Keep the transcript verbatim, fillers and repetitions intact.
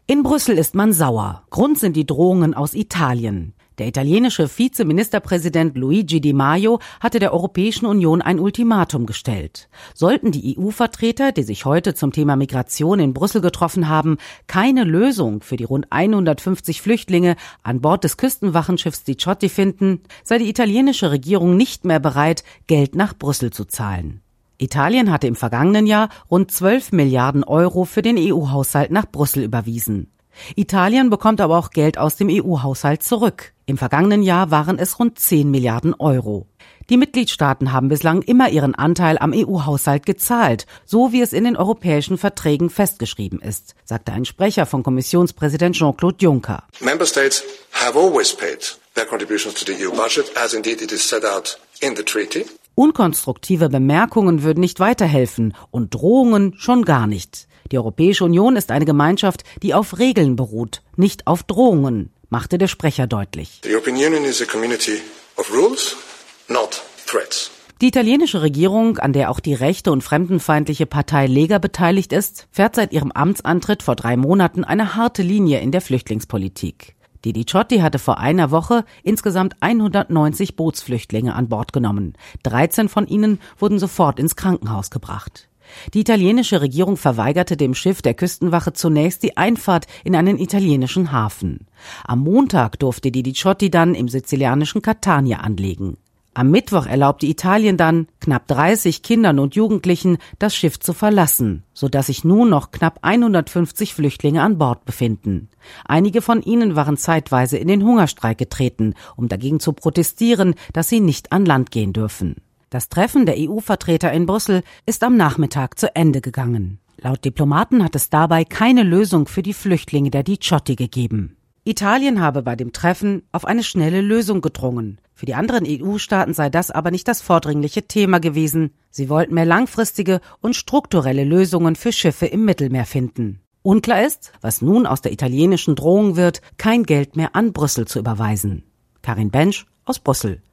In Brüssel ist man sauer. Grund sind die Drohungen aus Italien. Der italienische Vizeministerpräsident Luigi Di Maio hatte der Europäischen Union ein Ultimatum gestellt. Sollten die E U-Vertreter, die sich heute zum Thema Migration in Brüssel getroffen haben, keine Lösung für die rund hundertfünfzig Flüchtlinge an Bord des Küstenwachenschiffs Diciotti finden, sei die italienische Regierung nicht mehr bereit, Geld nach Brüssel zu zahlen. Italien hatte im vergangenen Jahr rund zwölf Milliarden Euro für den E U-Haushalt nach Brüssel überwiesen. Italien bekommt aber auch Geld aus dem E U-Haushalt zurück. Im vergangenen Jahr waren es rund zehn Milliarden Euro. Die Mitgliedstaaten haben bislang immer ihren Anteil am E U-Haushalt gezahlt, so wie es in den europäischen Verträgen festgeschrieben ist, sagte ein Sprecher von Kommissionspräsident Jean-Claude Juncker. Member States have always paid their contributions to the E U budget, as indeed it is set out in the treaty. Unkonstruktive Bemerkungen würden nicht weiterhelfen und Drohungen schon gar nicht. Die Europäische Union ist eine Gemeinschaft, die auf Regeln beruht, nicht auf Drohungen, machte der Sprecher deutlich. The European Union is a community of rules, not threats. Die italienische Regierung, an der auch die rechte und fremdenfeindliche Partei Lega beteiligt ist, fährt seit ihrem Amtsantritt vor drei Monaten eine harte Linie in der Flüchtlingspolitik. Die Diciotti hatte vor einer Woche insgesamt hundertneunzig Bootsflüchtlinge an Bord genommen. dreizehn von ihnen wurden sofort ins Krankenhaus gebracht. Die italienische Regierung verweigerte dem Schiff der Küstenwache zunächst die Einfahrt in einen italienischen Hafen. Am Montag durfte die Diciotti dann im sizilianischen Catania anlegen. Am Mittwoch erlaubte Italien dann knapp dreißig Kindern und Jugendlichen, das Schiff zu verlassen, sodass sich nun noch knapp hundertfünfzig Flüchtlinge an Bord befinden. Einige von ihnen waren zeitweise in den Hungerstreik getreten, um dagegen zu protestieren, dass sie nicht an Land gehen dürfen. Das Treffen der E U-Vertreter in Brüssel ist am Nachmittag zu Ende gegangen. Laut Diplomaten hat es dabei keine Lösung für die Flüchtlinge der Diciotti gegeben. Italien habe bei dem Treffen auf eine schnelle Lösung gedrungen. Für die anderen E U-Staaten sei das aber nicht das vordringliche Thema gewesen. Sie wollten mehr langfristige und strukturelle Lösungen für Schiffe im Mittelmeer finden. Unklar ist, was nun aus der italienischen Drohung wird, kein Geld mehr an Brüssel zu überweisen. Karin Bensch aus Brüssel.